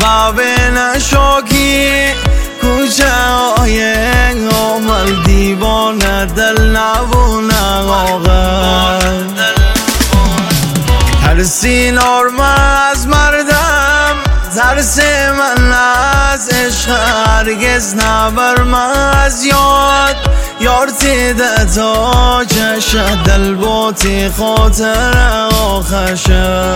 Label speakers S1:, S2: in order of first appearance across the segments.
S1: نشاکی کوچه های عمل دیوانه دل نبونه آقا ترسی نرمه از مردم ترس من از عشق هرگز نبر من از یاد یار تیده تا چشه دل باتی خاطر آخشه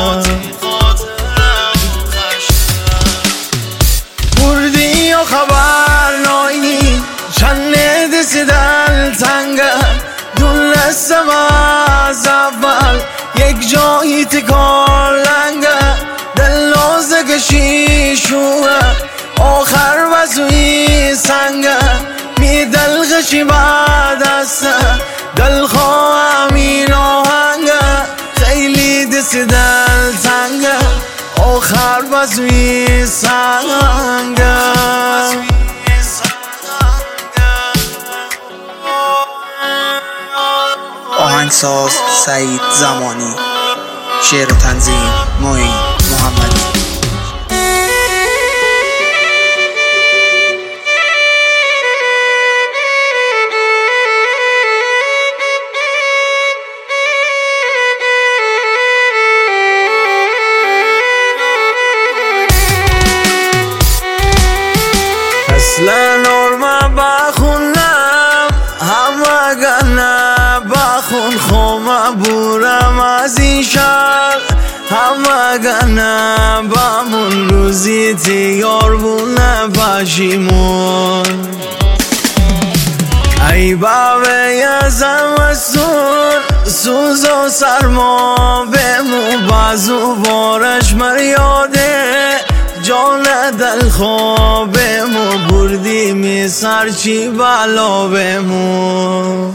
S1: بردی و خبر نایی چند دسی دل تنگه دونستم از اول یک جایی تکان لنگه دل نازه کشیشوه آخر وزوی سنگه می دلغشی بعد است دل خواهم این آهنگه خیلی دسی دل تنگه آخر وزوی سنگه
S2: آهنگساز سعید زمانی، شعر و تنظیم معین محمدی.
S1: اصلا نرمه بخونم همه گنه بخون خومه بورم از این شهر همه گنه بمون روزی تیار بونه پشیمون ای بابه زمستون سوز و سرما بمون بازو بارش مریاده جان دل خوابمو بردی می سرچی بلا بمو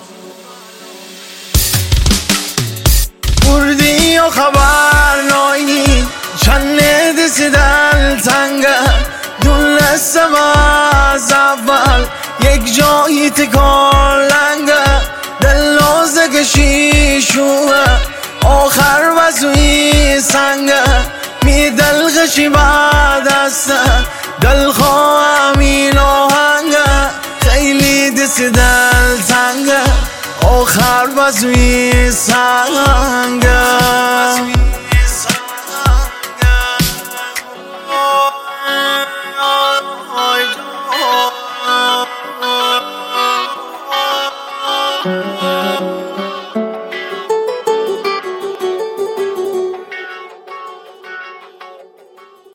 S1: بردی و خبر نایی چند دسی دل تنگه دونستم از اول یک جایی تکان لنگه دل نازه کشیشوه آخر وزوی سنگه می دلغشی بعد است دل خواهم این آهنگه خیلی دسی دل تنگه آخر وزوی سنگه